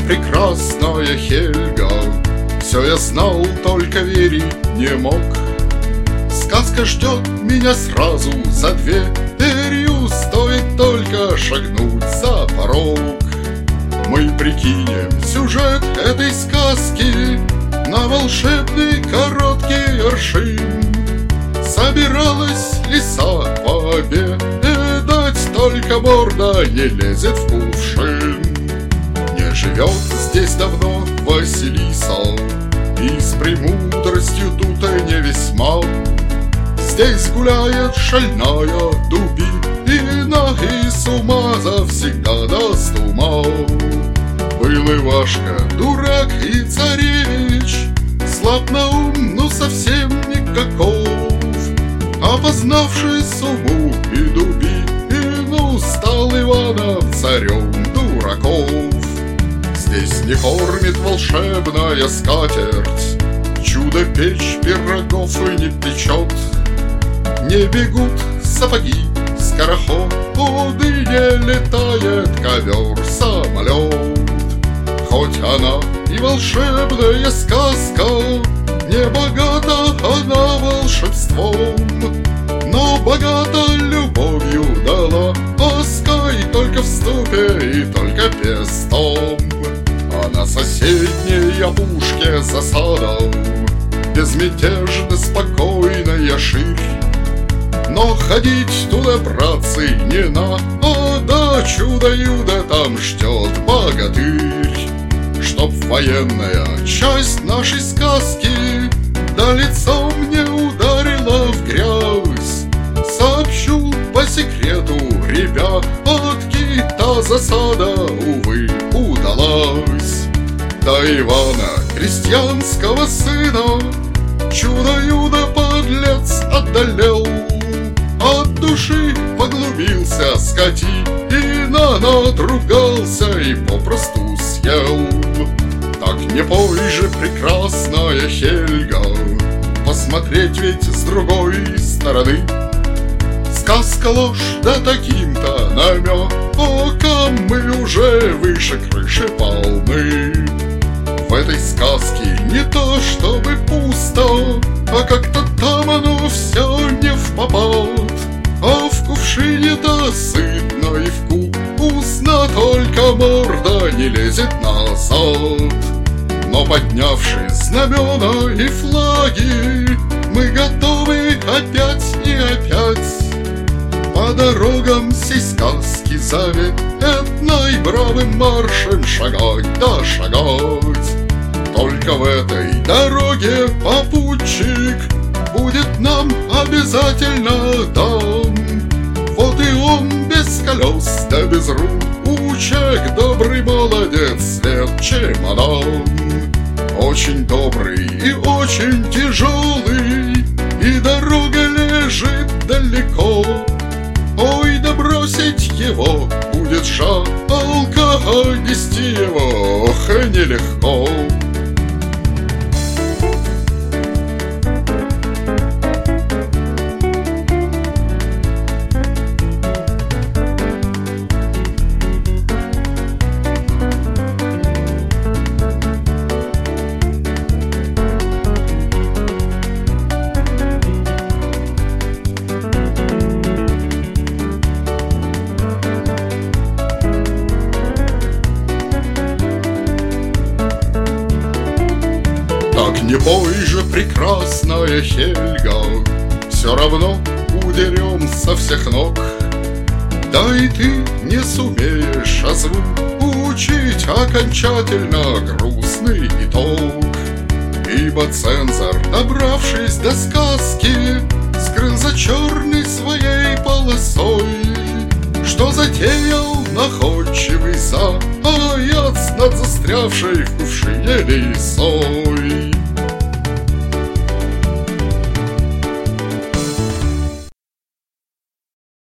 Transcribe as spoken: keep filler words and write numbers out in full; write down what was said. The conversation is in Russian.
прекрасная Хельга, все я знал, только верить не мог. Сказка ждет меня сразу за дверью, стоит только шагнуть за порог. Мы прикинем сюжет этой сказки на волшебный короткий аршин. Собиралась лиса пообедать, только морда не лезет в кувшин. Не живет здесь давно Василиса, и с премудростью тут и не весьма. Здесь гуляет шальная дубина, и с ума завсегда даст ума. Был Ивашка, дурак и царевич, слаб на ум, но совсем никаков. Опознавший суму и дубину, стал Иванов царем дураков. Здесь не кормит волшебная скатерть, чудо-печь пирогов и не печет. Не бегут сапоги, скороходы, не летает ковер-самолет. Хоть она и волшебная сказка, не богата она волшебством, но богата любовью дала лаской, только в ступе и только пестом. А на соседней опушке засада, безмятежно спокойная ширь. Но ходить туда, братцы, не надо, чудо-юдо там ждет богатырь. Чтоб военная часть нашей сказки да лицом не ударила в грязь, сообщу по секрету, ребятки, та засада, увы, удалась. До Ивана, крестьянского сына, чудо-юдо подлец одолел. От души поглубился скотина, надругался и попросту съел. Так не пой же, прекрасная Хельга, посмотреть ведь с другой стороны. Сказка ложь, да таким-то намеком мы уже выше крыши полны. В этой сказке не то чтобы пусто, а как-то там оно все не впопад. А в кувшине да сытно и вкусно, только морда не лезет назад. Но поднявши знамена и флаги, мы готовы опять и опять по дорогам сей сказки заветной бравым маршем шагать да шагать. Только в этой дороге попутчик будет нам обязательно дан. Вот и он без колес да без ручек, добрый молодец, свет чемодан. Очень добрый и очень тяжелый, и дорога лежит далеко. Ой, да бросить его будет жалко, а нести его, ох, нелегко. Так не пой же, прекрасная Хельга, все равно удерем со всех ног. Да и ты не сумеешь озвучить окончательно грустный итог. Ибо цензор, добравшись до сказки, скрыл за черной своей полосой, что затеял находчивый заяц над застрявшей в кувшине лисой.